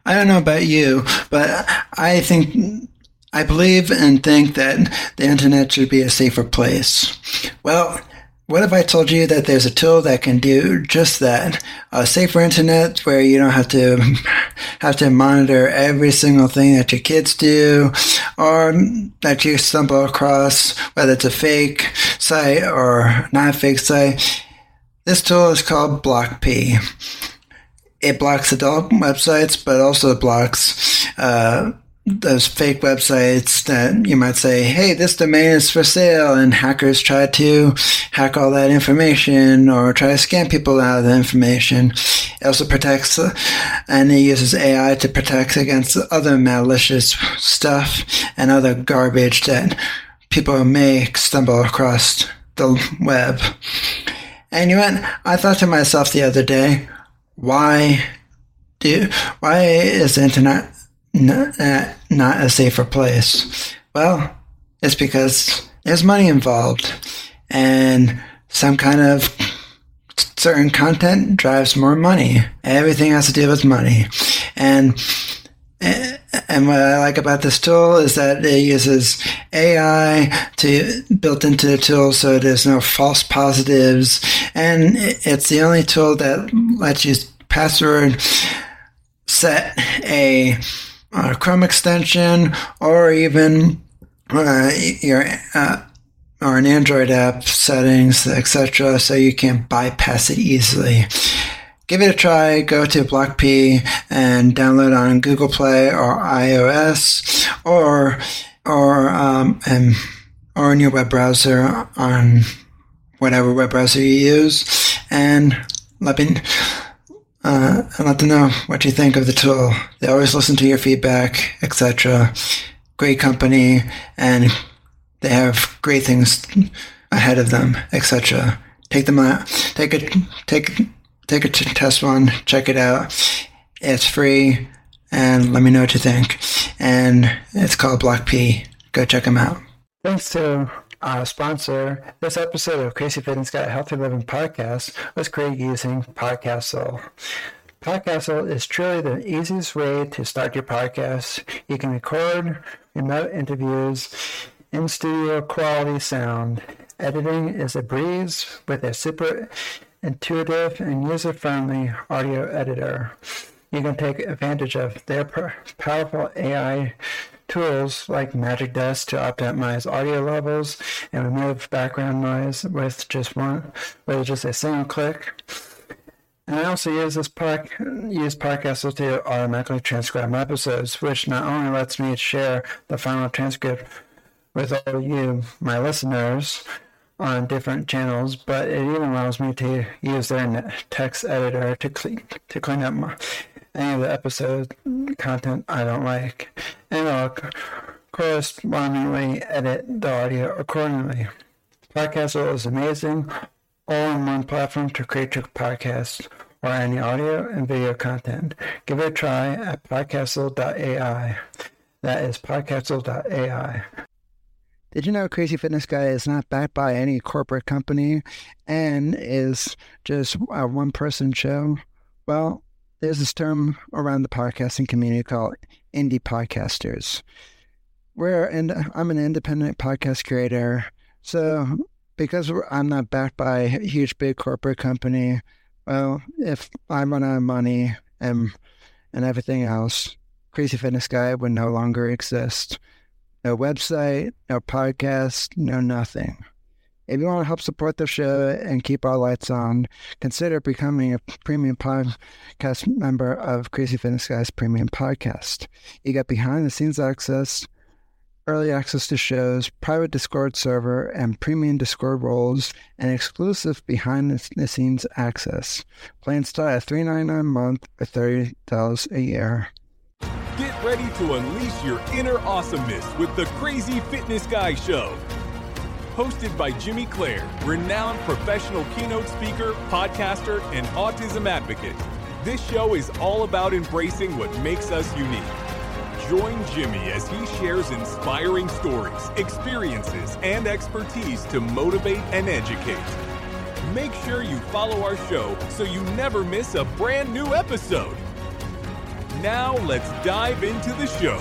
I don't know about you, but I believe and think that the internet should be a safer place. Well, what if I told you that there's a tool that can do just that? A safer internet where you don't have to monitor every single thing that your kids do or that you stumble across, whether it's a fake site or not a fake site. This tool is called BlockP. It blocks adult websites, but also blocks those fake websites that you might say, hey, this domain is for sale, and hackers try to hack all that information or try to scam people out of the information. It also protects, and it uses AI to protect against other malicious stuff and other garbage that people may stumble across the web. And you know what? I thought to myself the other day, why is the internet not a safer place? Well, it's because there's money involved, and some kind of certain content drives more money. Everything has to do with money. And what I like about this tool is that it uses AI built into the tool, so there's no false positives. And it's the only tool that lets you password set a Chrome extension or even your or an Android app settings, etc., so you can bypass it easily. Give it a try. Go to BlockP and download on Google Play or iOS or in your web browser on whatever web browser you use, and let them know what you think of the tool. They always listen to your feedback, etc. Great company, and they have great things ahead of them, etc. Take them out. Take a test one. Check it out. It's free, and let me know what you think. And it's called BlockP. Go check them out. Thanks to our sponsor. This episode of Crazy Fitness Guy Healthy Living Podcast was created using Podcastle. Podcastle is truly the easiest way to start your podcast. You can record remote interviews in studio quality sound. Editing is a breeze with a super intuitive and user-friendly audio editor. You can take advantage of their powerful AI tools like Magic Desk to optimize audio levels and remove background noise with just a single click. And I also use Podcastle to automatically transcribe my episodes, which not only lets me share the final transcript with all of you, my listeners, on different channels, but it even allows me to use their text editor to clean up any of the episode content I don't like, and I'll correspondingly edit the audio accordingly. Podcastle is amazing, all-in-one platform to create your podcast or any audio and video content. Give it a try at podcastle.ai. That is podcastle.ai. Did you know Crazy Fitness Guy is not backed by any corporate company and is just a one-person show? Well, there's this term around the podcasting community called indie podcasters. I'm an independent podcast creator, so because I'm not backed by a huge big corporate company, well, if I run out of money and everything else, Crazy Fitness Guy would no longer exist. No website, no podcast, no nothing. If you want to help support the show and keep our lights on, consider becoming a premium podcast member of Crazy Fitness Guy's premium podcast. You get behind-the-scenes access, early access to shows, private Discord server, and premium Discord roles, and exclusive behind-the-scenes access. Plans start at $3.99 a month or $30 a year. Get ready to unleash your inner awesomeness with the Crazy Fitness Guy Show. Hosted by Jimmy Clare, renowned professional keynote speaker, podcaster, and autism advocate. This show is all about embracing what makes us unique. Join Jimmy as he shares inspiring stories, experiences, and expertise to motivate and educate. Make sure you follow our show so you never miss a brand new episode. Now let's dive into the show.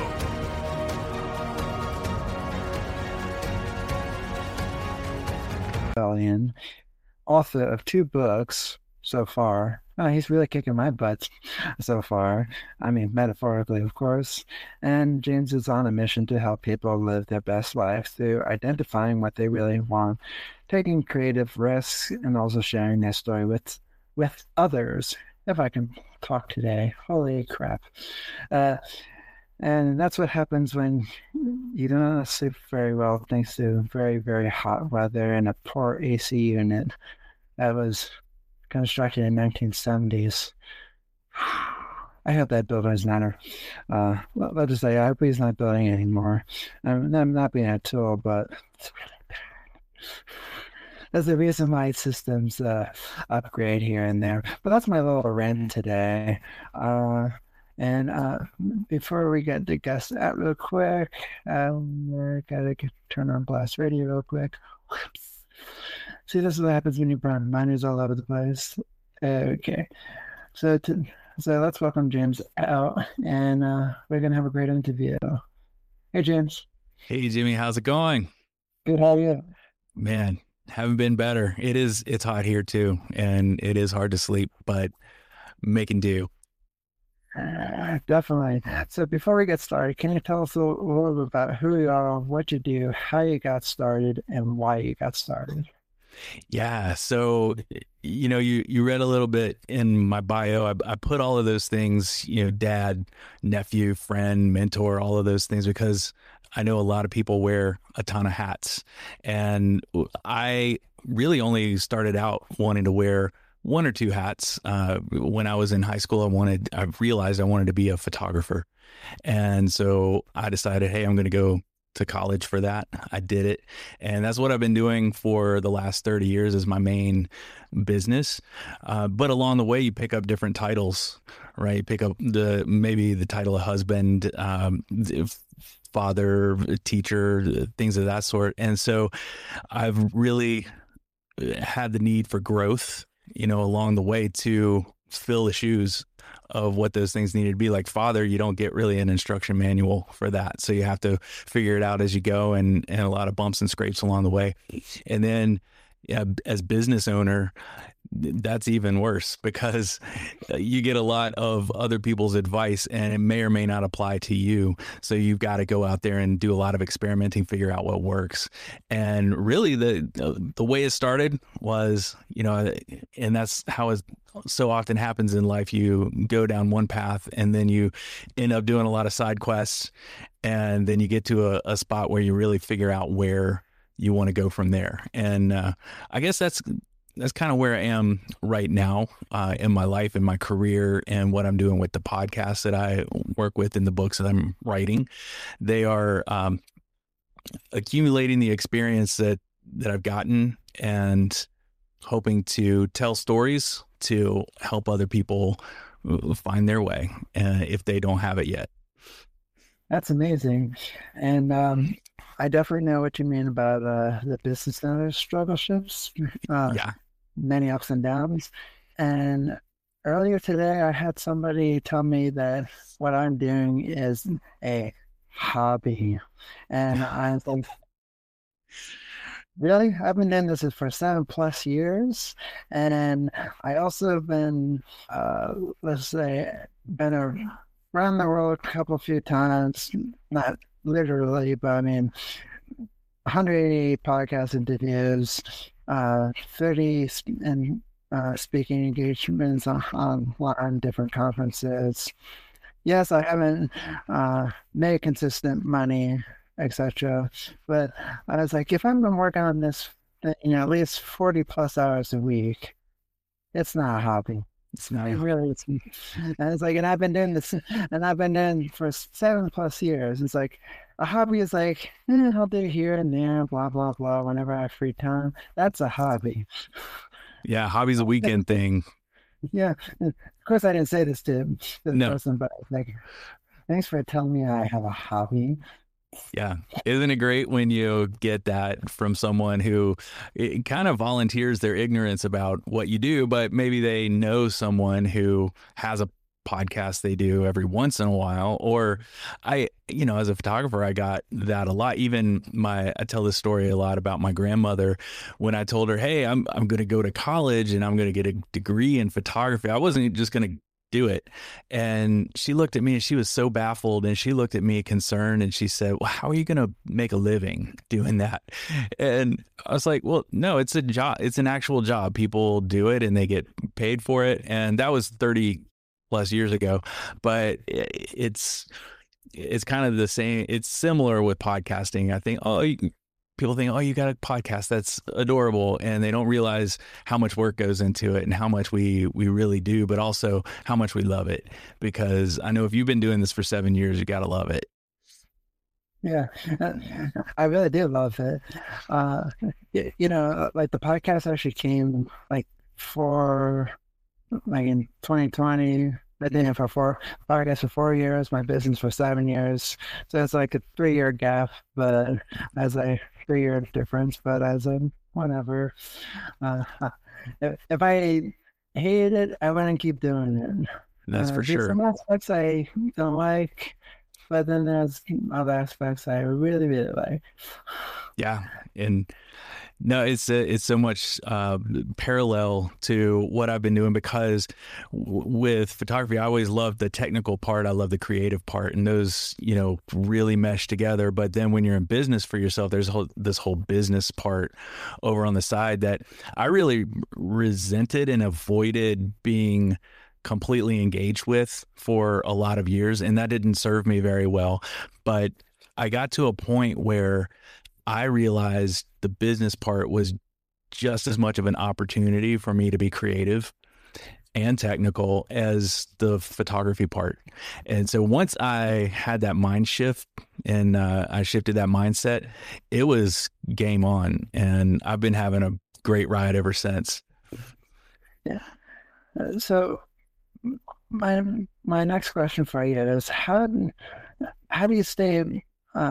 Bellion, author of 2 books so far. Oh, he's really kicking my butt so far. I mean, metaphorically, of course. And James is on a mission to help people live their best life through identifying what they really want, taking creative risks, and also sharing their story with others. If I can talk today. Holy crap. And that's what happens when you don't sleep very well thanks to very, very hot weather and a poor AC unit that was constructed in 1970s. I hope that builder is not let's just say I hope he's not building anymore. I'm not being a tool, but it's really bad. There's a reason why systems upgrade here and there. But that's my little rant today. And before we get the guests out real quick, we're gotta turn on Blast Radio real quick. Whoops. See, this is what happens when you burn miners all over the place. Okay, so let's welcome James out, and we're gonna have a great interview. Hey, James. Hey, Jimmy. How's it going? Good. How are you? Man, haven't been better. It's hot here too, and it is hard to sleep, but making do. Definitely. So before we get started, can you tell us a little bit about who you are, what you do, how you got started, and why you got started? Yeah. So, you read a little bit in my bio. I put all of those things, dad, nephew, friend, mentor, all of those things, because I know a lot of people wear a ton of hats. And I really only started out wanting to wear 1 or 2 hats. When I was in high school, I realized I wanted to be a photographer. And so I decided, hey, I'm going to go to college for that. I did it. And that's what I've been doing for the last 30 years as my main business. But along the way, you pick up different titles, right? You pick up maybe the title of husband, father, teacher, things of that sort. And so I've really had the need for growth, along the way to fill the shoes of what those things needed to be. Like father, you don't get really an instruction manual for that. So you have to figure it out as you go, and a lot of bumps and scrapes along the way. And then as business owner, that's even worse, because you get a lot of other people's advice and it may or may not apply to you. So you've got to go out there and do a lot of experimenting, figure out what works. And really the way it started was, and that's how it so often happens in life. You go down one path and then you end up doing a lot of side quests. And then you get to a spot where you really figure out where you want to go from there. And I guess that's kind of where I am right now in my life, in my career, and what I'm doing with the podcasts that I work with and the books that I'm writing. They are accumulating the experience that I've gotten and hoping to tell stories to help other people find their way if they don't have it yet. That's amazing. And I definitely know what you mean about the business owner struggleships. Yeah. Many ups and downs. And earlier today, I had somebody tell me that what I'm doing is a hobby. And I think, really? I've been doing this for 7+ years. And then I also have been, been around the world a few times, not literally, but I mean, 180 podcast interviews, 30 speaking engagements on different conferences. Yes, I haven't made consistent money, etc. But I was like, if I'm going to work on this, at least 40+ hours a week, it's not a hobby. It's not really. And it's like, and I've been doing this, and I've been doing for 7+ years. It's like a hobby is like, I'll do here and there, blah blah blah, whenever I have free time. That's a hobby. Yeah, hobby's a weekend thing. Yeah, of course I didn't say this to the No. person, but like, thanks for telling me I have a hobby. Yeah. Isn't it great when you get that from someone who kind of volunteers their ignorance about what you do, but maybe they know someone who has a podcasts they do every once in a while. Or as a photographer, I got that a lot. Even I tell this story a lot about my grandmother. When I told her, hey, I'm going to go to college and I'm going to get a degree in photography, I wasn't just going to do it. And she looked at me and she was so baffled, and she looked at me concerned, and she said, well, how are you going to make a living doing that? And I was like, well, no, it's a job. It's an actual job. People do it and they get paid for it. And that was 30 plus years ago, but it's kind of the same. It's similar with podcasting. I think, people think, oh, you got a podcast, that's adorable. And they don't realize how much work goes into it and how much we really do, but also how much we love it. Because I know if you've been doing this for 7 years, you got to love it. Yeah, I really do love it. Like the podcast actually came like in 2020. I did it for podcast for 4 years, my business for 7 years. So it's like a 3-year gap, but as a 3-year difference, but as a whatever. If I hated it, I wouldn't keep doing it. That's for sure. Some aspects I don't like, but then there's other aspects I really, really like. Yeah. And no, it's so much parallel to what I've been doing, because with photography, I always loved the technical part. I love the creative part, and those, really mesh together. But then when you're in business for yourself, there's this whole business part over on the side that I really resented and avoided being completely engaged with for a lot of years. And that didn't serve me very well. But I got to a point where I realized the business part was just as much of an opportunity for me to be creative and technical as the photography part. And so once I had that mind shift and I shifted that mindset, it was game on. And I've been having a great ride ever since. Yeah. So my next question for you is how do you stay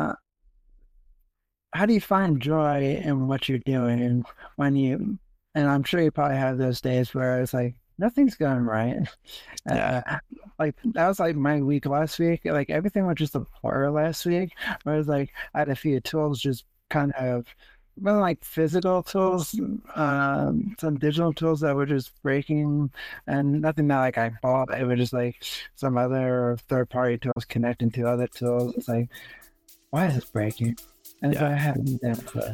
how do you find joy in what you're doing and I'm sure you probably have those days where it's like nothing's going right. Like that was like my week last week. Like everything was just a blur last week. Where it was like I had a few tools just kind of like physical tools, some digital tools that were just breaking, and nothing that like I bought. It was just like some other third-party tools connecting to other tools. It's like, why is this breaking? And so I haven't done it.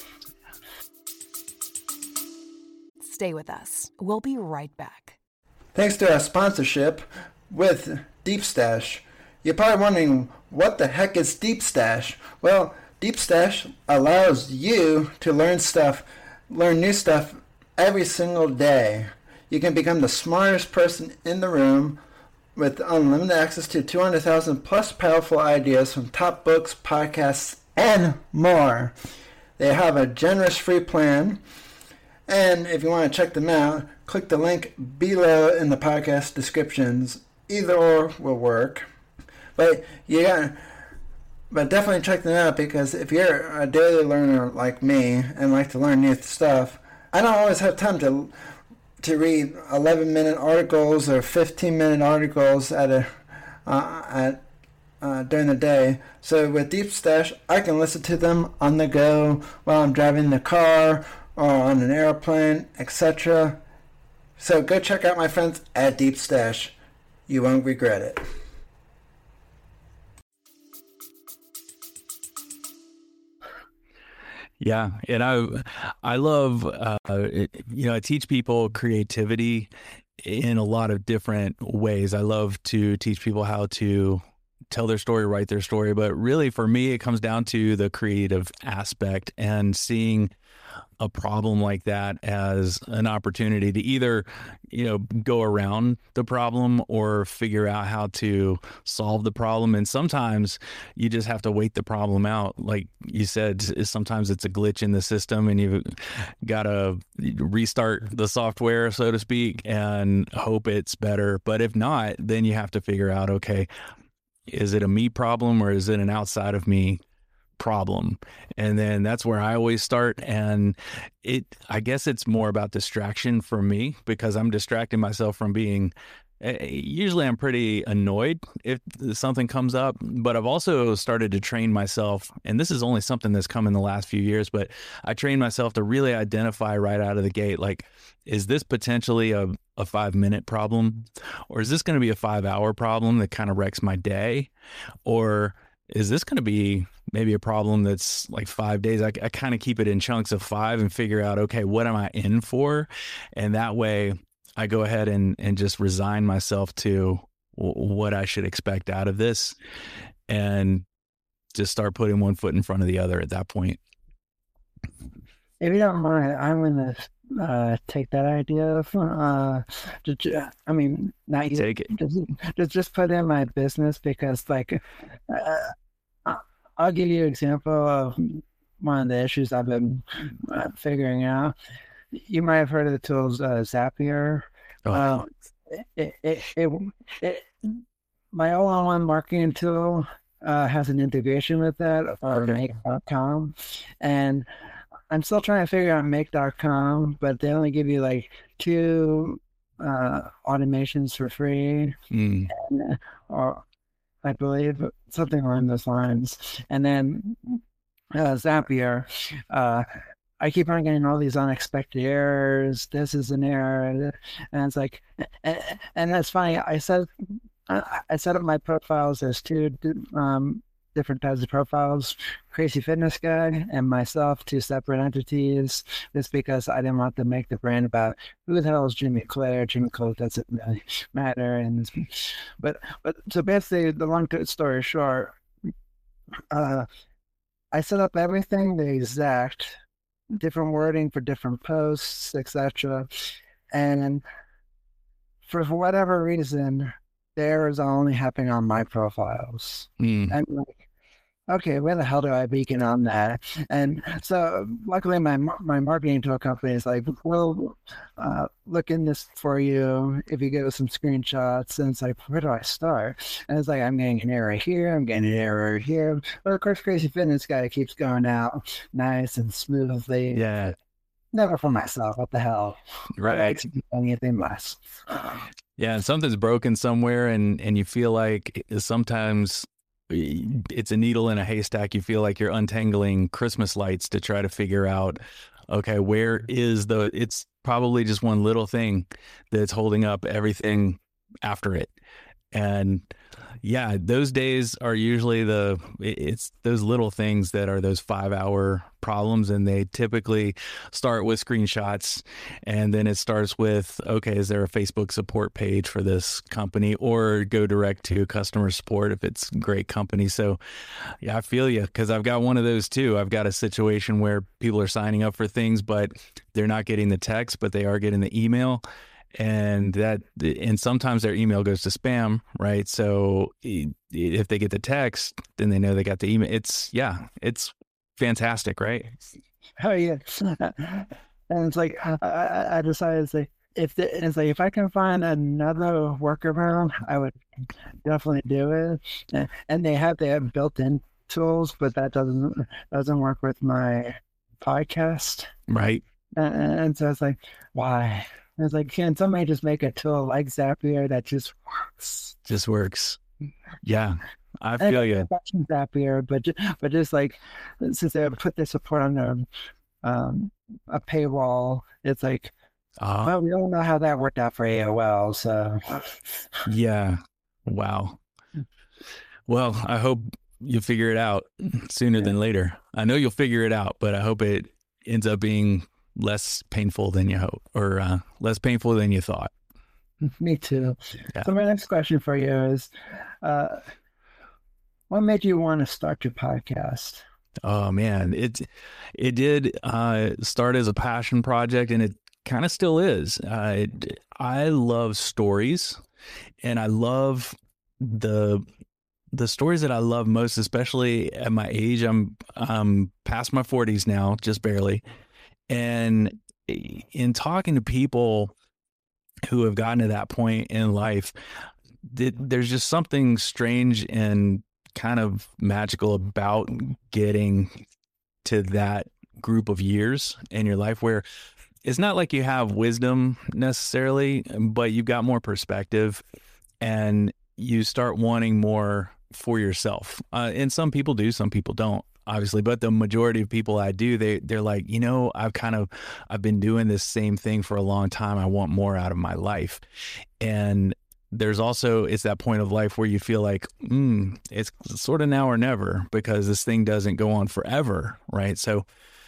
Stay with us. We'll be right back. Thanks to our sponsorship with Deep Stash. You're probably wondering, what the heck is Deep Stash? Well, Deep Stash allows you to learn new stuff every single day. You can become the smartest person in the room with unlimited access to 200,000 plus powerful ideas from top books, podcasts, and more. They have a generous free plan, and if you want to check them out, click the link below in the podcast descriptions. Either or will work, but definitely check them out, because if you're a daily learner like me and like to learn new stuff, I don't always have time to read 11-minute articles or 15-minute articles during the day. So with Deep Stash, I can listen to them on the go while I'm driving the car or on an airplane, etc. So go check out my friends at Deep Stash. You won't regret it. Yeah, and I love I teach people creativity in a lot of different ways. I love to teach people how to tell their story, write their story, but really for me it comes down to the creative aspect and seeing a problem like that as an opportunity to either, go around the problem or figure out how to solve the problem. And sometimes you just have to wait the problem out. Like you said, sometimes it's a glitch in the system and you've got to restart the software, so to speak, and hope it's better. But if not, then you have to figure out, okay, is it a me problem or is it an outside of me problem? And then that's where I always start. And I guess it's more about distraction for me, because I'm distracting myself from being Usually I'm pretty annoyed if something comes up, but I've also started to train myself, and this is only something that's come in the last few years, but I trained myself to really identify right out of the gate, like, is this potentially a 5-minute problem, or is this going to be a 5-hour problem that kind of wrecks my day, or is this going to be maybe a problem that's like 5 days? I kind of keep it in chunks of 5 and figure out, okay, what am I in for? And that way I go ahead and just resign myself to what I should expect out of this, and just start putting one foot in front of the other at that point. If you don't mind, I'm going to take that idea. I mean, not you. Take it. Just put in my business, because like, I'll give you an example of one of the issues I've been figuring out. You might have heard of the tools Zapier. Oh. My all-in-one marketing tool has an integration with that, or Make.com, and I'm still trying to figure out Make.com, but they only give you like 2 automations for free, or I believe something along those lines. And then Zapier, I keep on getting all these unexpected errors. This is an error, and it's like, and that's funny. I set up my profiles as 2 different types of profiles: Crazy Fitness Guy and myself, 2 separate entities. That's because I didn't want to make the brand about who the hell is Jimmy Clare. Jimmy Clare doesn't really matter. And but so basically, the long story short, I set up everything the exact, different wording for different posts, etc. And for whatever reason, the errors are only happening on my profiles. I'm like, okay, where the hell do I beacon on that? And so luckily my marketing tool company is like, we'll look in this for you if you give us some screenshots. And it's like, where do I start? And it's like, I'm getting an error here, I'm getting an error here. But of course, Crazy Fitness Guy keeps going out nice and smoothly. Yeah. Never for myself. What the hell? Right. Anything less. Yeah, and something's broken somewhere, and you feel like sometimes it's a needle in a haystack. You feel like you're untangling Christmas lights to try to figure out, okay, where is it's probably just one little thing that's holding up everything after it. And yeah, those days are usually it's those little things that are those 5-hour problems, and they typically start with screenshots, and then it starts with, okay, is there a Facebook support page for this company, or go direct to customer support if it's a great company. So yeah, I feel you, because I've got one of those too. I've got a situation where people are signing up for things, but they're not getting the text, but they are getting the email. And sometimes their email goes to spam, right? So if they get the text, then they know they got the email. It's fantastic, right? Oh yeah. And it's like, I decided to say, if I can find another workaround, I would definitely do it. And they have built-in tools, but that doesn't work with my podcast, right? And so it's like, why? And it's like, can somebody just make a tool like Zapier that just works? Just works. Yeah, I feel you. Zapier, but just like, since they put their support on a paywall, it's like, well, we don't know how that worked out for AOL, so. Yeah. Wow. Well, I hope you figure it out sooner than later. I know you'll figure it out, but I hope it ends up being less painful than you hope, or less painful than you thought. Me too. Yeah. So my next question for you is, what made you want to start your podcast? Oh man, it did start as a passion project, and it kind of still is. I love stories, and I love the stories that I love most, especially at my age. I'm past my 40s now, just barely. And in talking to people who have gotten to that point in life, there's just something strange and kind of magical about getting to that group of years in your life where it's not like you have wisdom necessarily, but you've got more perspective and you start wanting more for yourself. And some people do, some people don't, obviously, but the majority of people I do, they're like, I've been doing this same thing for a long time. I want more out of my life. And there's also, it's that point of life where you feel like, it's sort of now or never, because this thing doesn't go on forever. Right. So,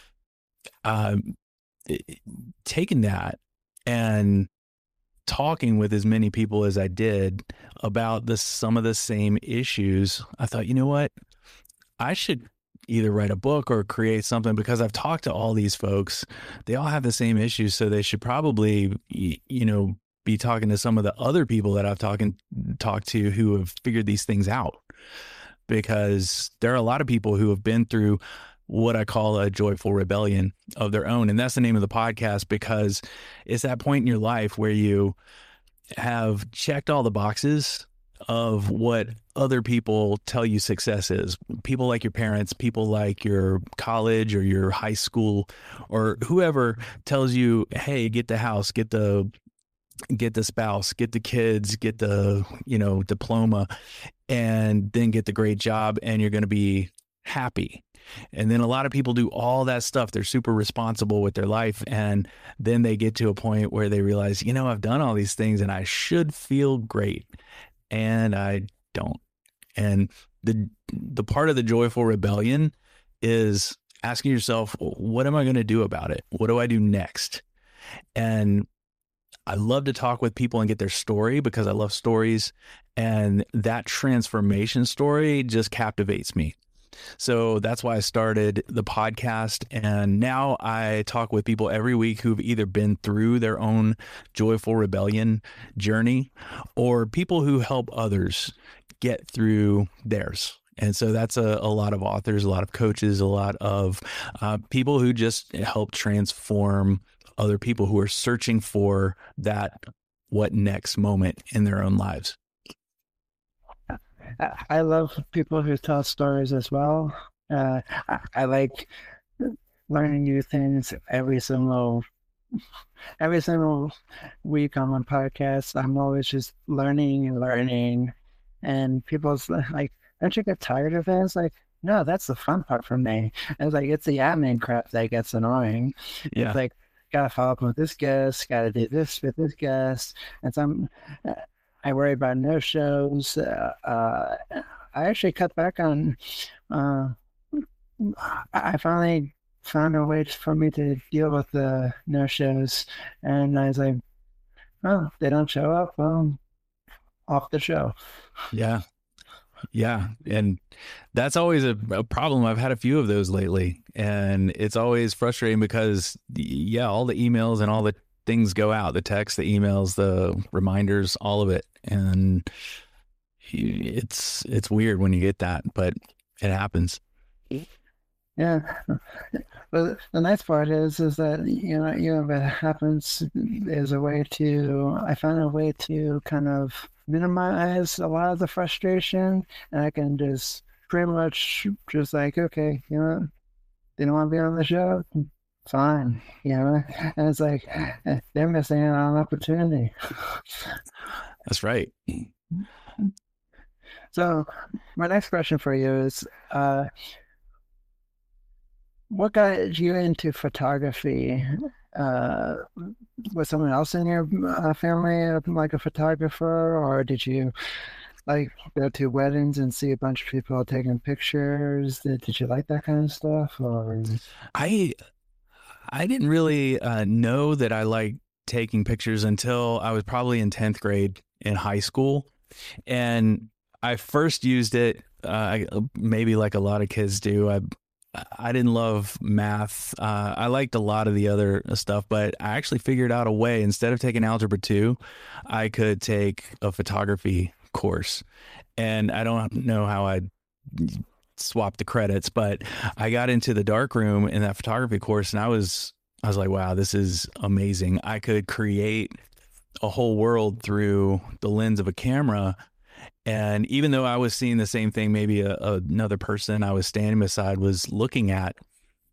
taking that and talking with as many people as I did about some of the same issues, I thought, you know what, I should either write a book or create something, because I've talked to all these folks. They all have the same issues. So they should probably, be talking to some of the other people that I've talked to who have figured these things out, because there are a lot of people who have been through what I call a joyful rebellion of their own. And that's the name of the podcast, because it's that point in your life where you have checked all the boxes of what other people tell you success is. People like your parents, people like your college or your high school, or whoever tells you, hey, get the house, get the spouse, get the kids, get the, diploma, and then get the great job, and you're going to be happy. And then a lot of people do all that stuff. They're super responsible with their life. And then they get to a point where they realize, I've done all these things and I should feel great. And I don't. And the part of the joyful rebellion is asking yourself, what am I going to do about it? What do I do next? And I love to talk with people and get their story, because I love stories. And that transformation story just captivates me. So that's why I started the podcast. And now I talk with people every week who've either been through their own joyful rebellion journey, or people who help others get through theirs. And so that's a lot of authors, a lot of coaches, a lot of people who just help transform other people who are searching for that what next moment in their own lives. I love people who tell stories as well. I like learning new things every single week on my podcast. I'm always just learning, and people's like, don't you get tired of it? It's like, no, that's the fun part for me. And it's like, it's the admin crap that gets annoying. Yeah. It's like, gotta follow up with this guest, gotta do this with this guest, and I worry about no shows. I actually cut back on. I finally found a way for me to deal with the no shows, and I was like, "Oh, they don't show up. Well, off the show." Yeah, and that's always a problem. I've had a few of those lately, and it's always frustrating because, all the emails and all the things go out, the text, the emails, the reminders, all of it. And it's weird when you get that, but it happens. Yeah. But the nice part is that, if it happens, I found a way to kind of minimize a lot of the frustration, and I can just pretty much just like, okay, they don't want to be on the show. Fine, and it's like they're missing out on an opportunity. That's right. So my next question for you is, what got you into photography? Was someone else in your family like a photographer, or did you like go to weddings and see a bunch of people taking pictures? Did you like that kind of stuff? Or I didn't really know that I liked taking pictures until I was probably in 10th grade in high school. And I first used it, maybe like a lot of kids do. I didn't love math. I liked a lot of the other stuff, but I actually figured out a way, instead of taking Algebra 2, I could take a photography course. And I don't know how I swap the credits, but I got into the darkroom in that photography course, and I was like, wow, this is amazing. I could create a whole world through the lens of a camera. And even though I was seeing the same thing, maybe another person I was standing beside was looking at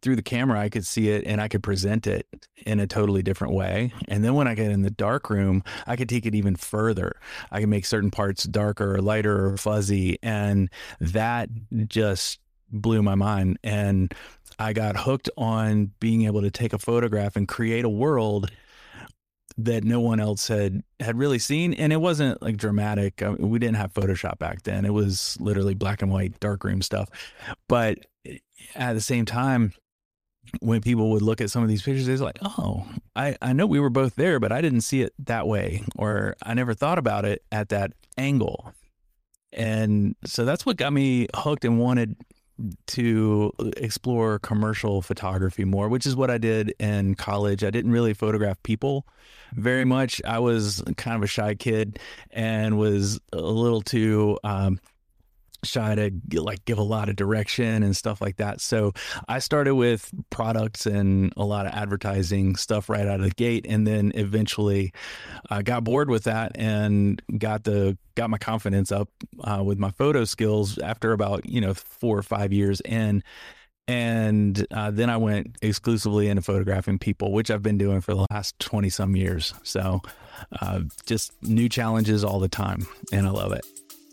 through the camera, I could see it and I could present it in a totally different way. And then when I get in the dark room, I could take it even further. I can make certain parts darker or lighter or fuzzy. And that just blew my mind. And I got hooked on being able to take a photograph and create a world that no one else had really seen. And it wasn't like dramatic. I mean, we didn't have Photoshop back then. It was literally black and white darkroom stuff. But at the same time, when people would look at some of these pictures, they're like, oh, I know we were both there, but I didn't see it that way, or I never thought about it at that angle. And so that's what got me hooked and wanted to explore commercial photography more, which is what I did in college. I didn't really photograph people very much. I was kind of a shy kid and was a little too shy to give a lot of direction and stuff like that. So I started with products and a lot of advertising stuff right out of the gate, and then eventually got bored with that and got my confidence up with my photo skills after about 4 or 5 years in. And then I went exclusively into photographing people, which I've been doing for the last 20 some years. So just new challenges all the time, and I love it.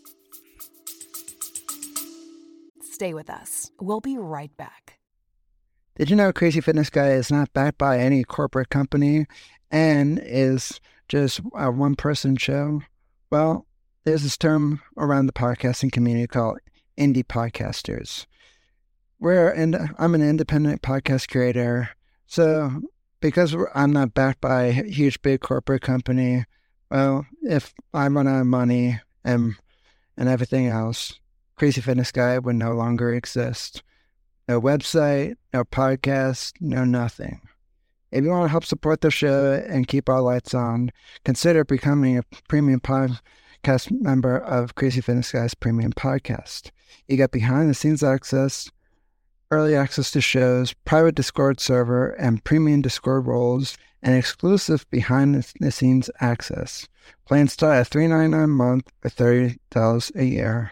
Stay with us. We'll be right back. Did you know Crazy Fitness Guy is not backed by any corporate company and is just a one-person show? Well, there's this term around the podcasting community called indie podcasters. I'm an independent podcast creator, so because I'm not backed by a huge, big corporate company, well, if I run out of money and everything else, Crazy Fitness Guy would no longer exist. No website, no podcast, no nothing. If you want to help support the show and keep our lights on, consider becoming a premium podcast member of Crazy Fitness Guy's premium podcast. You get behind-the-scenes access, early access to shows, private Discord server, and premium Discord roles, and exclusive behind-the-scenes access. Plans start at $3.99 a month or $30 a year.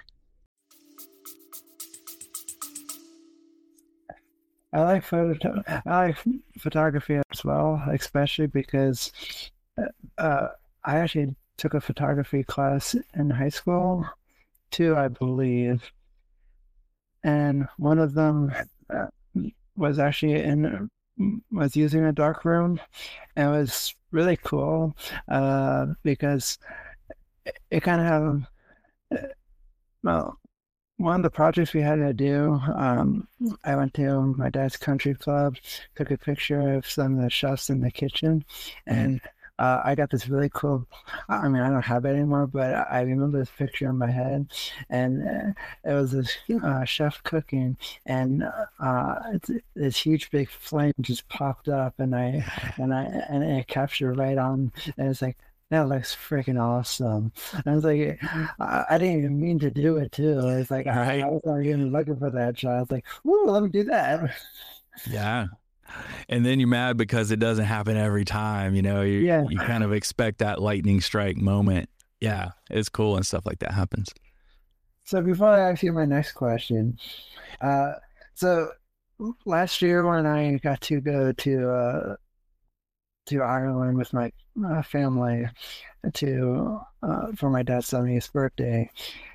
I like photography as well, especially because I actually took a photography class in high school, 2, I believe, and one of them was actually was using a dark room, and it was really cool because it kind of well. One of the projects we had to do, I went to my dad's country club, took a picture of some of the chefs in the kitchen, and I got this really cool, I mean, I don't have it anymore, but I remember this picture in my head, and it was this chef cooking, and this huge big flame just popped up, and it captured right on, and it's like, that looks freaking awesome. And I was like, I didn't even mean to do it too. It's like, I was not even looking for that shot. I was like, ooh, let me do that. Yeah. And then you're mad because it doesn't happen every time. You kind of expect that lightning strike moment. Yeah, it's cool and stuff like that happens. So before I ask you my next question, so last year when I got to go to Ireland with my family for my dad's 70th birthday.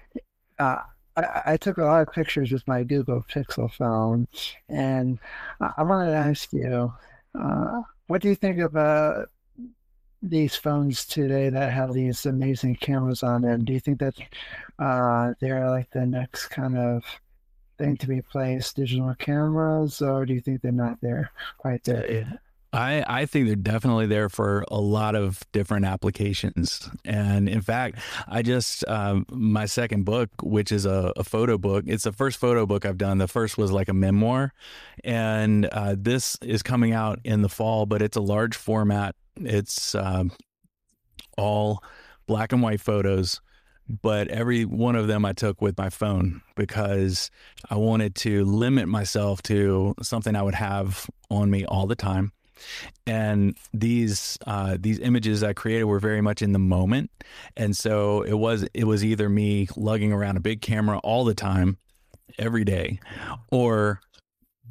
I took a lot of pictures with my Google Pixel phone, and I wanted to ask you, what do you think about these phones today that have these amazing cameras on them? Do you think that they're like the next kind of thing to replace digital cameras, or do you think they're not there quite there yet? I think they're definitely there for a lot of different applications. And in fact, I just, my second book, which is a photo book, it's the first photo book I've done. The first was like a memoir. And this is coming out in the fall, but it's a large format. It's all black and white photos, but every one of them I took with my phone because I wanted to limit myself to something I would have on me all the time. And these images I created were very much in the moment. And so it was either me lugging around a big camera all the time, every day, or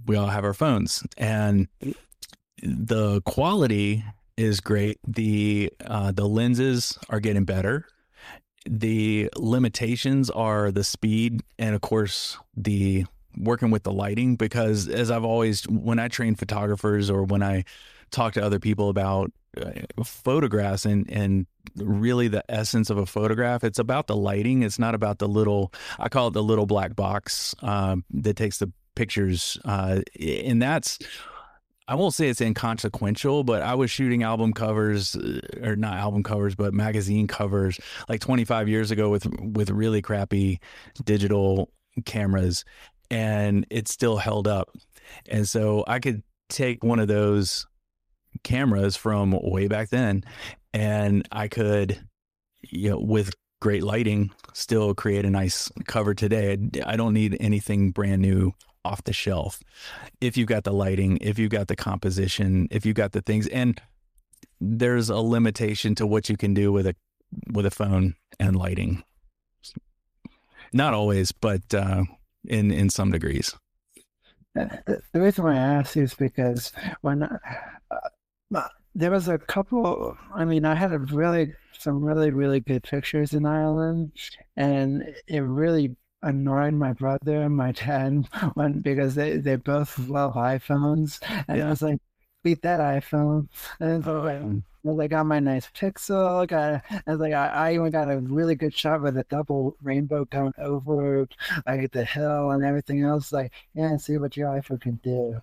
we all have our phones, and the quality is great. The lenses are getting better. The limitations are the speed and, of course, the working with the lighting, because as I've always, when I train photographers or when I talk to other people about photographs and really the essence of a photograph, it's about the lighting. It's not about the little, I call it the little black box that takes the pictures. And that's, I won't say it's inconsequential, but I was shooting album covers, or not album covers, but magazine covers like 25 years ago with really crappy digital cameras, and it still held up. And so I could take one of those cameras from way back then, and I could, with great lighting, still create a nice cover today. I don't need anything brand new off the shelf. If you've got the lighting, if you've got the composition, if you've got the things, and there's a limitation to what you can do with a phone and lighting. Not always, but in some degrees. The reason why I asked you is because when there was a couple, I mean, I had some really good pictures in Ireland, and it really annoyed my brother and my dad because they both love iPhones, and I was like, beat that iPhone. And so I got my nice Pixel. I even got a really good shot with a double rainbow going over like the hill and everything else. Like, yeah, see what your iPhone can do.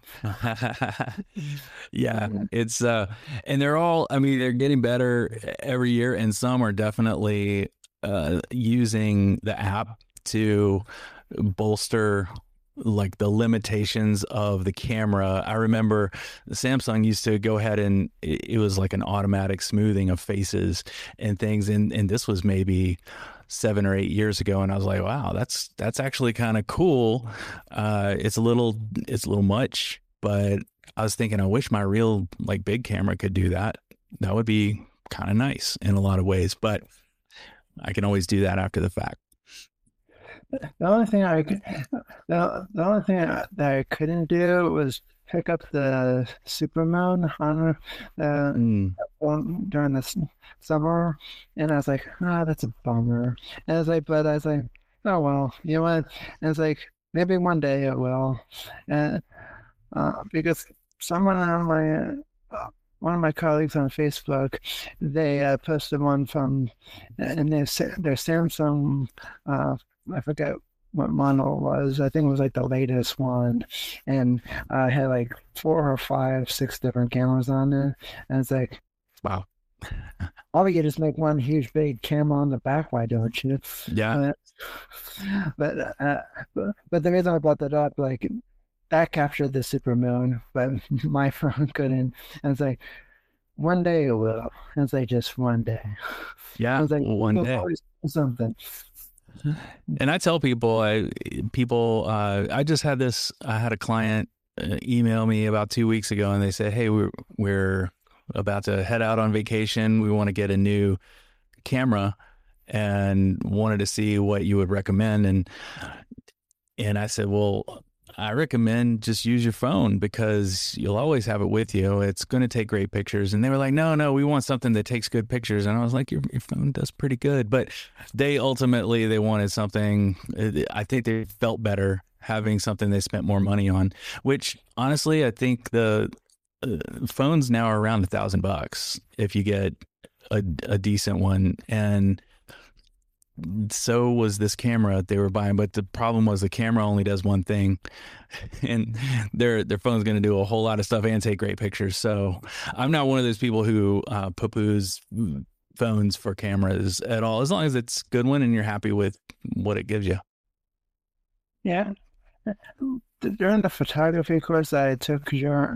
Yeah, it's and they're all, I mean, they're getting better every year, and some are definitely using the app to bolster like the limitations of the camera. I remember Samsung used to go ahead and it was like an automatic smoothing of faces and things, and this was maybe 7 or 8 years ago, and I was like, wow, that's actually kind of cool. It's a little much, but I was thinking, I wish my real like big camera could do that. That would be kind of nice in a lot of ways, but I can always do that after the fact. The only thing that I couldn't do was pick up the super mode on during the summer, and I was like, that's a bummer. And I was like, oh well, you know what? And it's like, maybe one day it will, and because someone on one of my colleagues on Facebook, they posted one from, and their Samsung. I forget what model it was. I think it was like the latest one, and I had like 4 or 5, 6 different cameras on there, and it's like, wow. All we get is make one huge big camera on the back. Why don't you? Yeah. But the reason I brought that up, like, that captured the super moon, but my phone couldn't. And it's like, one day it will. And it's like, just one day. Yeah, it's like, one day. Something. And I tell people, I just had I had a client email me about 2 weeks ago, and they said, hey, we're about to head out on vacation. We want to get a new camera and wanted to see what you would recommend. And I said, well, I recommend just use your phone because you'll always have it with you. It's going to take great pictures. And they were like, no, we want something that takes good pictures. And I was like, your phone does pretty good. But they wanted something, I think they felt better having something they spent more money on, which honestly, I think the phones now are around $1,000 if you get a decent one. And so was this camera they were buying, but the problem was the camera only does one thing, and their phone's going to do a whole lot of stuff and take great pictures. So I'm not one of those people who poo-poos phones for cameras at all, as long as it's a good one and you're happy with what it gives you. Yeah. During the photography course I took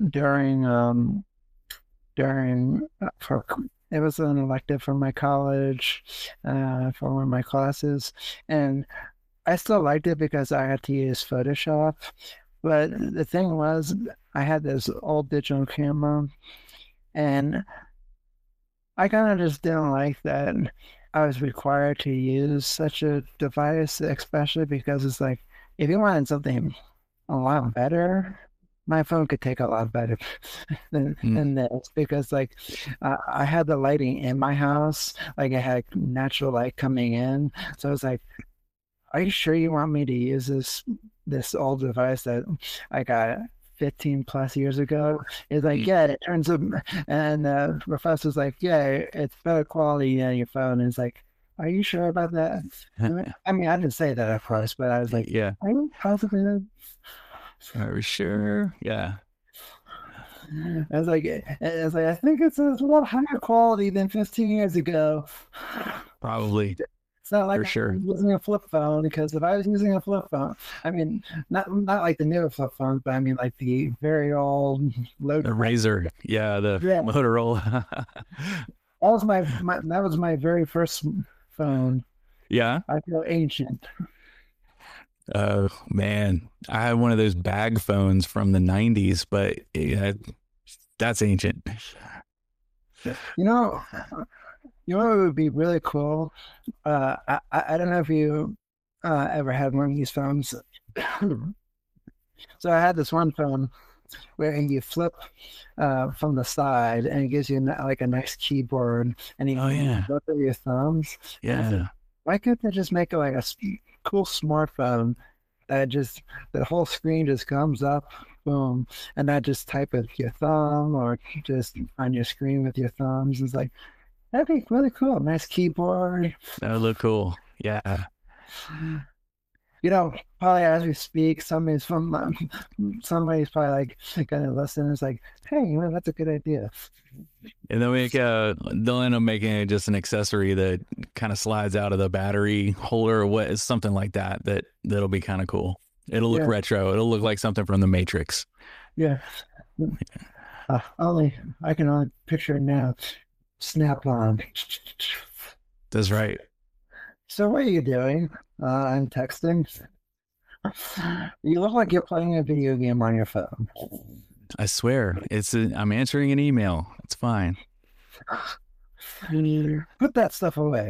it was an elective from my college, for one of my classes, and I still liked it because I had to use Photoshop. But the thing was, I had this old digital camera, and I kind of just didn't like that I was required to use such a device, especially because it's like, if you wanted something a lot better, my phone could take a lot better than this, because like I had the lighting in my house, like it had natural light coming in. So I was like, are you sure you want me to use this old device that I got 15 plus years ago? It's like, yeah, it turns up, and the professor's like, yeah, it's better quality than your phone. And it's like, are you sure about that? I mean, I didn't say that at first, but I was like, Yeah. are you positive? Are we sure? Yeah. I was like, I think it's a lot higher quality than 15 years ago. Probably. It's not like For sure. I'm using a flip phone, because if I was using a flip phone, I mean, not like the newer flip phones, but I mean like the very old low. The Razor. Yeah. The Yeah. Motorola. That was that was my very first phone. Yeah. I feel ancient. Oh man, I had one of those bag phones from the 90s, but yeah, that's ancient. You know, what would be really cool? I don't know if you ever had one of these phones. So I had this one phone where you flip from the side, and it gives you like a nice keyboard, and you Oh yeah. both of your thumbs. Yeah. Why couldn't they just make it like a cool smartphone that just the whole screen just comes up, boom, and not just type with your thumb or just on your screen with your thumbs? It's like, that'd be really cool. Nice keyboard. That would look cool. Yeah. You know, probably as we speak, somebody's probably like gonna listen. It's like, hey, that's a good idea. And they'll end up making it just an accessory that kind of slides out of the battery holder or what is something like that. That'll be kind of cool. It'll look retro. It'll look like something from the Matrix. Yeah. I can only picture it now. Snap-on. That's right. So what are you doing? I'm texting. You look like you're playing a video game on your phone. I swear, I'm answering an email. It's fine. Put that stuff away.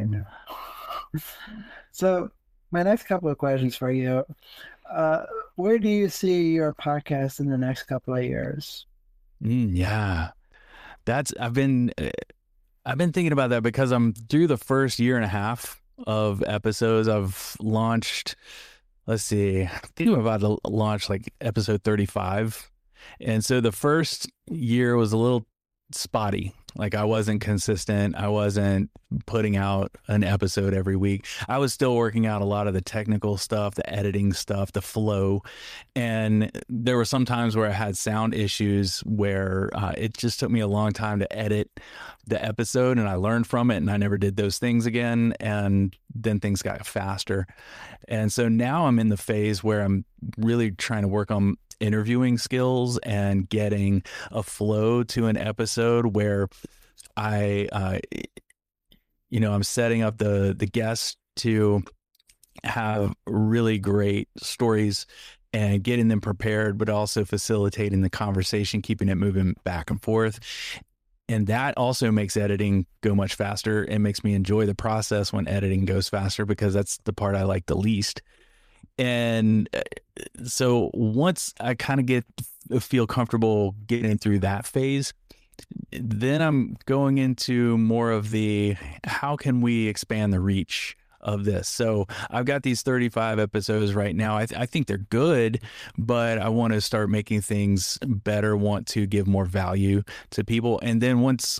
So my next couple of questions for you. Where do you see your podcast in the next couple of years? Yeah, I've been thinking about that because I'm through the first year and a half of episodes. I've launched, let's see, I think I'm about to launch like episode 35. And so the first year was a little spotty. Like I wasn't consistent. I wasn't putting out an episode every week. I was still working out a lot of the technical stuff, the editing stuff, the flow. And there were some times where I had sound issues where it just took me a long time to edit the episode, and I learned from it and I never did those things again. And then things got faster. And so now I'm in the phase where I'm really trying to work on interviewing skills and getting a flow to an episode where I'm setting up the guests to have really great stories and getting them prepared, but also facilitating the conversation, keeping it moving back and forth. And that also makes editing go much faster. It makes me enjoy the process when editing goes faster, because that's the part I like the least. And so once I kind of feel comfortable getting through that phase, then I'm going into more of how can we expand the reach of this? So I've got these 35 episodes right now. I think they're good, but I want to start making things better, want to give more value to people. And then once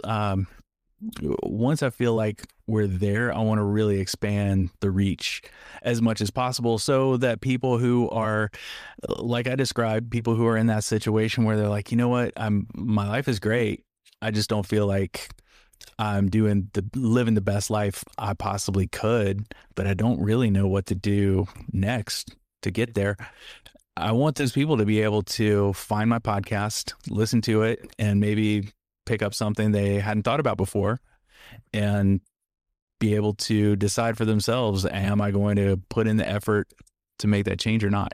I feel like we're there, I want to really expand the reach as much as possible, so that people who are, like I described, people who are in that situation where they're like, you know what, my life is great. I just don't feel like I'm living the best life I possibly could, but I don't really know what to do next to get there. I want those people to be able to find my podcast, listen to it, and maybe pick up something they hadn't thought about before, and be able to decide for themselves, am I going to put in the effort to make that change or not?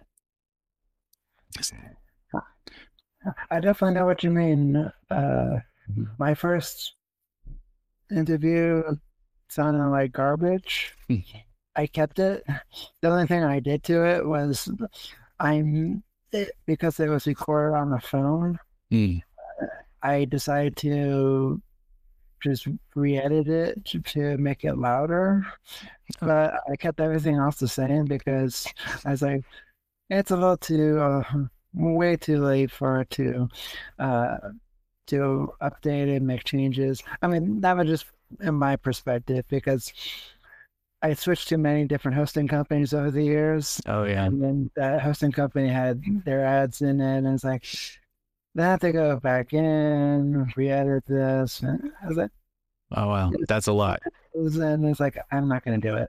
I definitely know what you mean. My first interview sounded like garbage. I kept it. The only thing I did to it was I'm because it was recorded on the phone, I decided to just re-edit it to make it louder. But I kept everything else the same because I was like, it's a little too, way too late for it to update and make changes. I mean, that was just in my perspective because I switched to many different hosting companies over the years. Oh yeah. And then that hosting company had their ads in it, and it's like, then I have to go back in, re-edit this. And I was like, oh wow, that's a lot. and it's like, I'm not going to do it.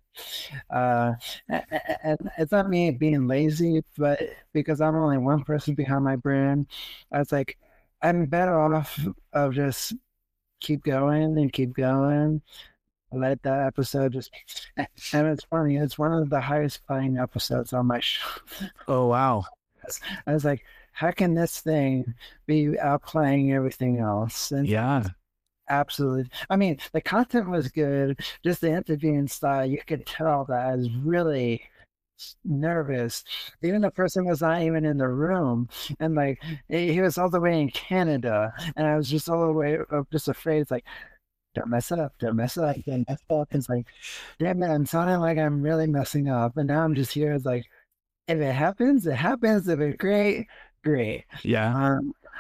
And it's not me being lazy, but because I'm only one person behind my brand, I was like, I'm better off of just keep going and keep going. Let that episode just, and it's funny, it's one of the highest playing episodes on my show. Oh wow. I was like, how can this thing be outplaying everything else? And yeah, absolutely. I mean, the content was good, just the interviewing style, you could tell that I was really nervous. Even the person was not even in the room, and like he was all the way in Canada, and I was just all the way just afraid. It's like, don't mess up, don't mess up, don't mess up. It's like, damn it, I'm sounding like I'm really messing up, and now I'm just here. It's like, if it happens, it happens. If it's great, great. Yeah.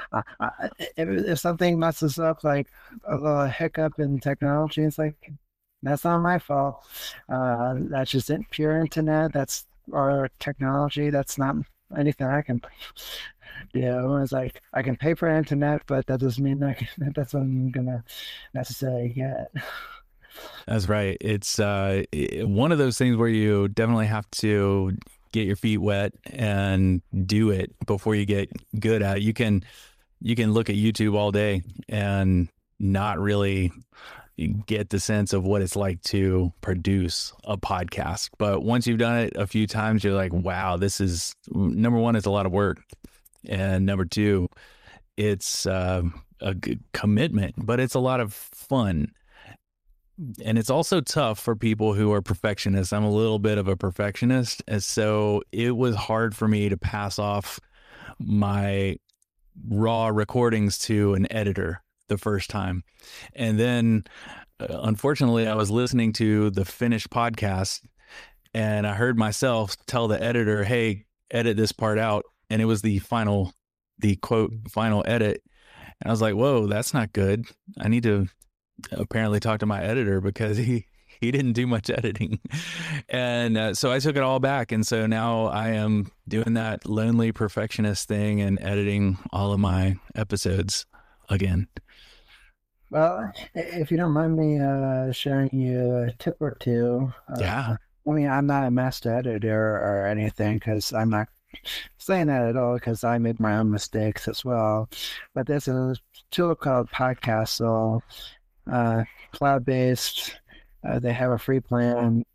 If something messes up, like a little hiccup in technology, it's like, that's not my fault. That's just pure internet. That's our technology. That's not anything I can do. It's like, I can pay for internet, but that doesn't mean that's what I'm gonna necessarily get. That's right. It's one of those things where you definitely have to get your feet wet and do it before you get good at it. You can look at YouTube all day and not really get the sense of what it's like to produce a podcast. But once you've done it a few times, you're like, wow, this is, number one, it's a lot of work. And number two, it's a good commitment, but it's a lot of fun. And it's also tough for people who are perfectionists. I'm a little bit of a perfectionist. And so it was hard for me to pass off my raw recordings to an editor the first time. And then, unfortunately, I was listening to the finished podcast and I heard myself tell the editor, hey, edit this part out. And it was the quote, final edit. And I was like, whoa, that's not good. I need to apparently talk to my editor because he didn't do much editing. And so I took it all back. And so now I am doing that lonely perfectionist thing and editing all of my episodes again. Well, if you don't mind me sharing you a tip or two. Yeah. I mean, I'm not a master editor or anything because I'm not saying that at all because I made my own mistakes as well. But there's a tool called Podcastle, cloud-based. They have a free plan.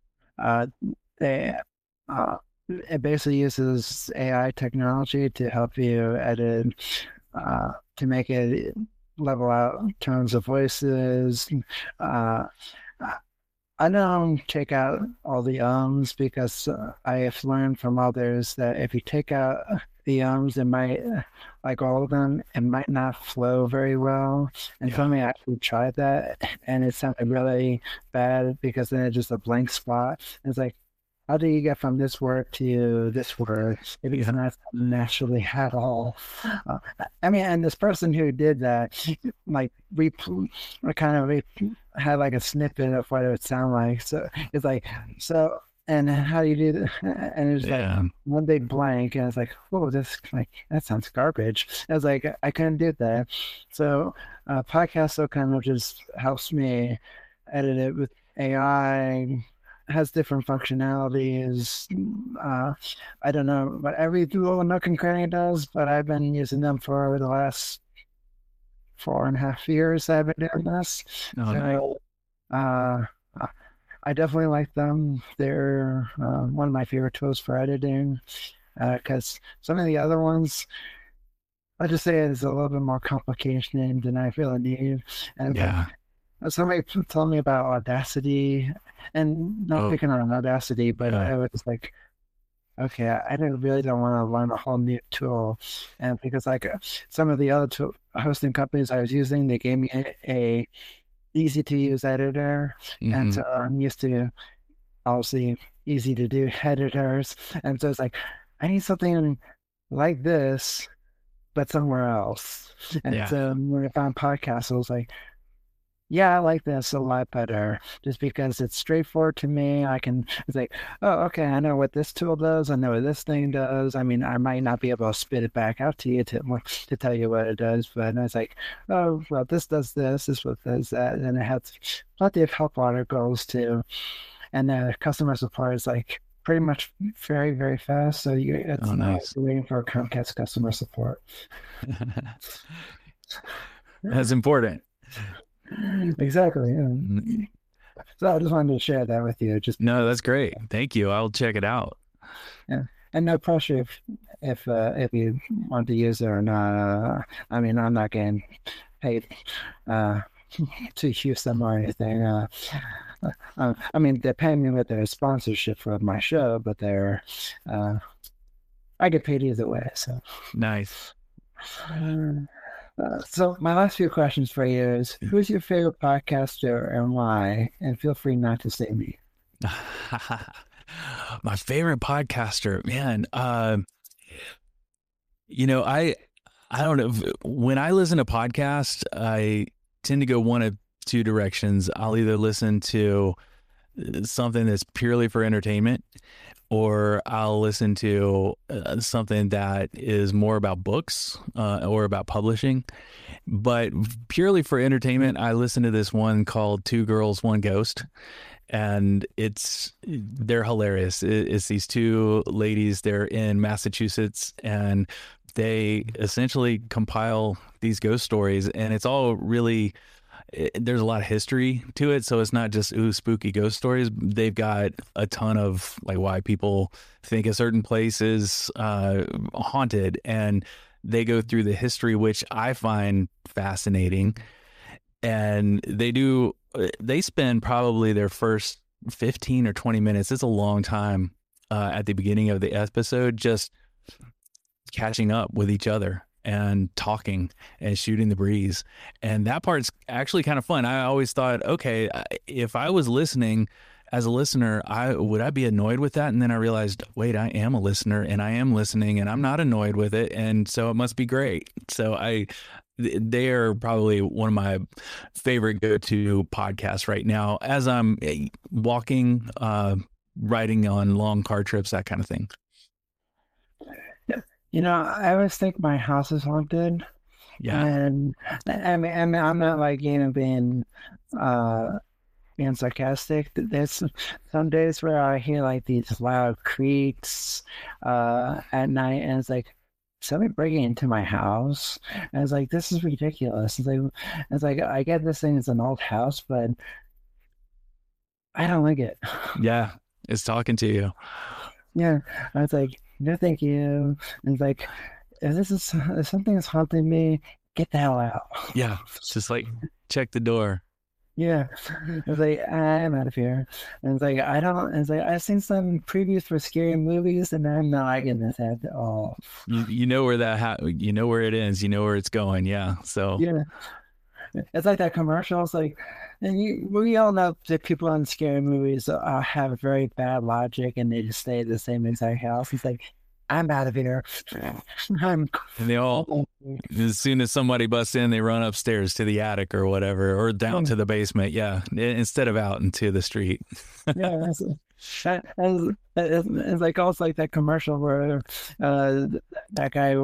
It basically uses AI technology to help you edit, to make it level out tones of voices. I don't take out all the ums because I have learned from others that if you take out the ums, it might, like all of them, it might not flow very well. And somebody actually tried that and it sounded really bad because then it's just a blank spot. And it's like, how do you get from this word to this word if it's not naturally at all? I mean, and this person who did that, like, we kind of had like a snippet of what it would sound like. So it's like, so, and how do you do that? And it's like one big blank, and it's like, oh, this, like, that sounds garbage. I was like, I couldn't do that. So Podcastle kind of just helps me edit it with AI. Has different functionalities. I don't know what every little nook and cranny does, but I've been using them for the last 4.5 years I've been doing this. So, I definitely like them. They're one of my favorite tools for editing because some of the other ones, I just say it's a little bit more complicated than I really need. And somebody told me about Audacity, and not picking on Audacity, but I was like, okay, I really don't want to learn a whole new tool, and because like some of the other hosting companies I was using, they gave me a easy to use editor, and Hmm. so I'm used to obviously easy to do editors, and so it's like I need something like this, but somewhere else. And Yeah. so when I found podcasts, I was like, yeah, I like this a lot better just because it's straightforward to me. It's like, oh, okay, I know what this tool does. I know what this thing does. I mean, I might not be able to spit it back out to you to tell you what it does, but it's like, oh, well, this does this, this what does that. And it has plenty of help articles too. And the customer support is like pretty much very, very fast. So it's Oh, not like nice. you're waiting for Comcast customer support. That's important. Exactly. Yeah. So I just wanted to share that with you. Just No, that's great. Thank you. I'll check it out. yeah, and no pressure if you want to use it or not. I mean, I'm not getting paid uh, to use them or anything. I mean, they're paying me with their sponsorship for my show, but uh, I get paid either way. So. Nice. So my last few questions for you is, who's your favorite podcaster and why? And feel free not to say me. My favorite podcaster, man. You know, I don't know. When I listen to podcasts, I tend to go one of two directions. I'll either listen to something that's purely for entertainment, or I'll listen to something that is more about books or about publishing. But purely for entertainment, I listen to this one called Two Girls, One Ghost. And they're hilarious. It's these two ladies, they're in Massachusetts, and they essentially compile these ghost stories, and it's all really there's a lot of history to it, so it's not just spooky ghost stories. They've got a ton of like why people think a certain place is haunted, and they go through the history, which I find fascinating. And they spend probably their first 15 or 20 minutes, it's a long time, at the beginning of the episode, just catching up with each other and talking and shooting the breeze. And that part's actually kind of fun. I always thought, okay, if I was listening as a listener, would I be annoyed with that? And then I realized, wait, I am a listener and I am listening and I'm not annoyed with it. And so it must be great. So they are probably one of my favorite go-to podcasts right now as I'm walking, riding on long car trips, that kind of thing. You know, I always think my house is haunted, Yeah. and I mean, I'm not like being sarcastic. There's some days where I hear like these loud creaks at night, and it's like somebody breaking into my house, and it's like this is ridiculous. It's like I get this thing is an old house, but I don't like it. Yeah. It's talking to you. Yeah, I was like, no, thank you. And it's like, if something is haunting me, get the hell out. Yeah. It's just like, check the door. Yeah, I was like, I'm out of here. And it's like, I don't. It's like I've seen some previews for scary movies, and I'm not liking this at all. You know where you know where it is, you know where it's going. Yeah. So Yeah, it's like that commercial. It's like, and we all know that people on scary movies have very bad logic, and they just stay at the same exact house. It's like, I'm out of here. I'm. and they all, as soon as somebody busts in, they run upstairs to the attic or whatever, or down to the basement. Yeah. Instead of out into the street. Yeah, it's like also like that commercial where that guy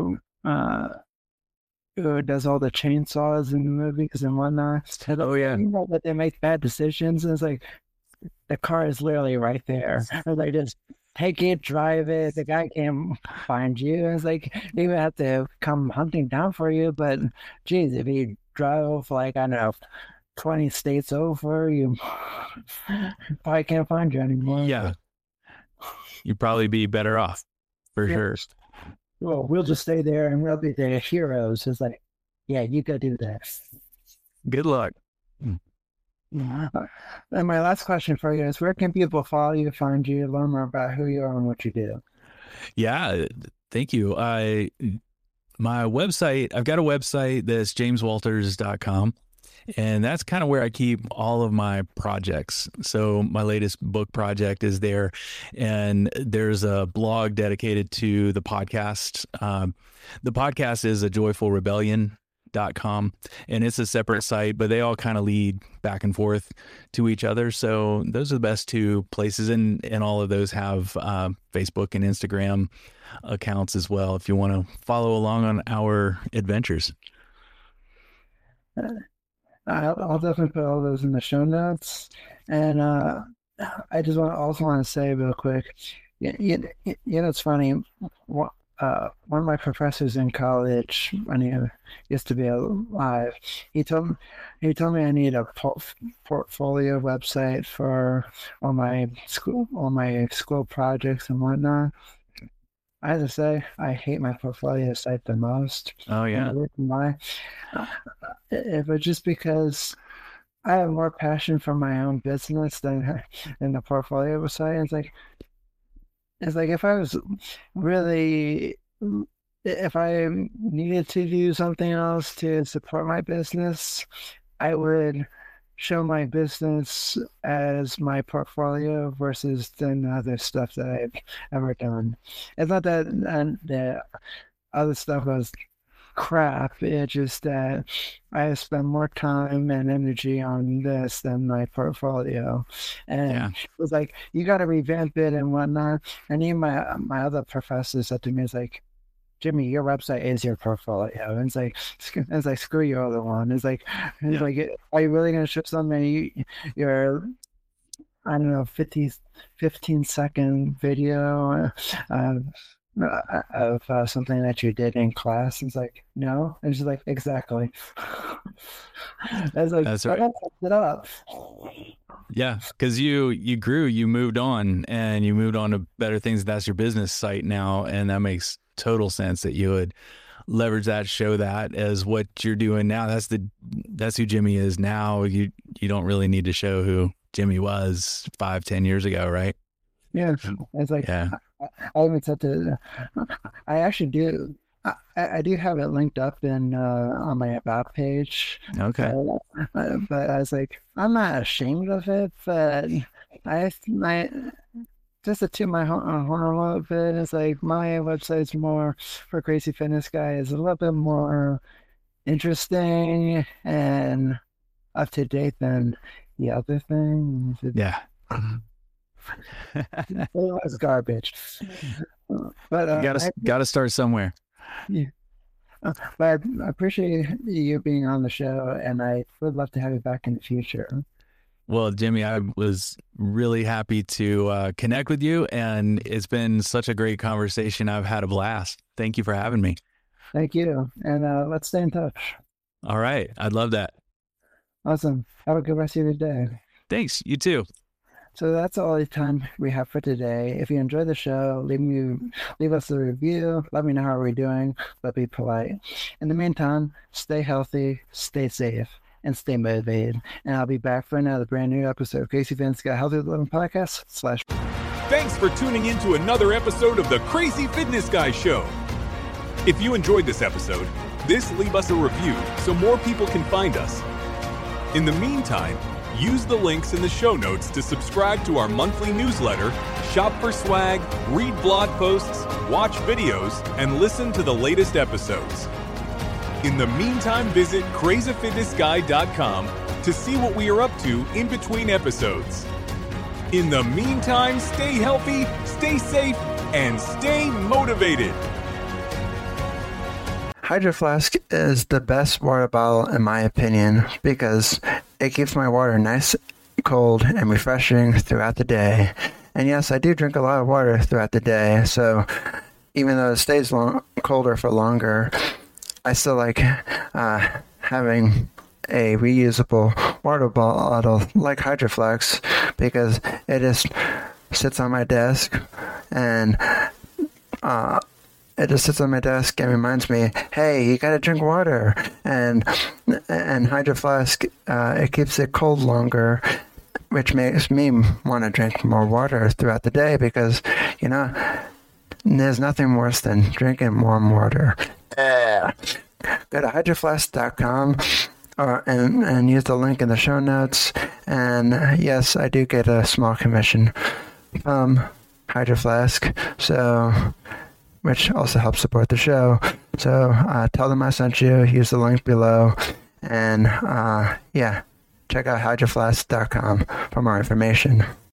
who does all the chainsaws in the movies and whatnot. Oh, yeah. You know that they make bad decisions, and it's like the car is literally right there. Or they just take it, drive it. The guy can't find you. It's like they would have to come hunting down for you. But geez, if he drove like I don't know 20 states over, you probably can't find you anymore. Yeah. You'd probably be better off for sure. Well, we'll just stay there and we'll be the heroes. It's like, yeah, you go do that. Good luck. And my last question for you is, where can people follow you, find you, learn more about who you are and what you do? Yeah, thank you. My website, I've got a website that's jameswalters.com. And that's kind of where I keep all of my projects. So my latest book project is there, and there's a blog dedicated to the podcast. The podcast is ajoyfulrebellion.com, and it's a separate site, but they all kind of lead back and forth to each other. So those are the best two places, and all of those have Facebook and Instagram accounts as well if you want to follow along on our adventures. I'll definitely put all those in the show notes. And I just also want to say real quick, it's funny. One of my professors in college, when he used to be alive, he told me I need a portfolio website for all my school projects and whatnot. I have to say, I hate my portfolio site the most. Oh, yeah. And the reason why, if it's just because I have more passion for my own business than the portfolio site. It's like if I was really, if I needed to do something else to support my business, I would show my business as my portfolio versus the other stuff that I've ever done. It's not that the other stuff was crap. It's just that I spend more time and energy on this than my portfolio. And it was like, you got to revamp it and whatnot. And even my other professor said to me, it's like, Jimmy, your website is your portfolio. And it's like screw your other one. It's like, are you really going to show somebody your, I don't know, 15-second video of something that you did in class? It's like, no. And she's like, exactly. That's right. I it up. Yeah, because you grew, you moved on, and you moved on to better things. That's your business site now, and that makes total sense that you would leverage that, show that as what you're doing now. That's who Jimmy is now. You don't really need to show who Jimmy was 5-10 years ago, right? Yeah, it's like, I even said to, I actually do. I do have it linked up in on my about page. Okay. But I was like, I'm not ashamed of it, but I just to toot my horn a little bit, it's like my website's more for Crazy Fitness Guy is a little bit more interesting and up to date than the other thing. Yeah. It was garbage. But you gotta start somewhere. Yeah. But I appreciate you being on the show, and I would love to have you back in the future. Well, Jimmy, I was really happy to connect with you, and it's been such a great conversation. I've had a blast. Thank you for having me. Thank you. And let's stay in touch. All right. I'd love that. Awesome. Have a good rest of your day. Thanks. You too. So that's all the time we have for today. If you enjoyed the show, leave us a review. Let me know how we're doing, but be polite. In the meantime, stay healthy, stay safe, and stay motivated. And I'll be back for another brand new episode of Crazy Fitness Guy Healthy Living Podcast / Thanks for tuning in to another episode of the Crazy Fitness Guy Show. If you enjoyed this episode, leave us a review so more people can find us. In the meantime, use the links in the show notes to subscribe to our monthly newsletter, shop for swag, read blog posts, watch videos, and listen to the latest episodes. In the meantime, visit crazyfitnessguy.com to see what we are up to in between episodes. In the meantime, stay healthy, stay safe, and stay motivated. Hydro Flask is the best water bottle in my opinion because it keeps my water nice, cold, and refreshing throughout the day. And yes, I do drink a lot of water throughout the day, so even though it stays colder for longer, I still like having a reusable water bottle like Hydro Flask because it just sits on my desk and reminds me, hey, you gotta drink water. And Hydro Flask, it keeps it cold longer, which makes me want to drink more water throughout the day because, there's nothing worse than drinking warm water. Go to hydroflask.com and use the link in the show notes. And yes, I do get a small commission from Hydro Flask, which also helps support the show. So tell them I sent you. Use the link below. And check out hydroflask.com for more information.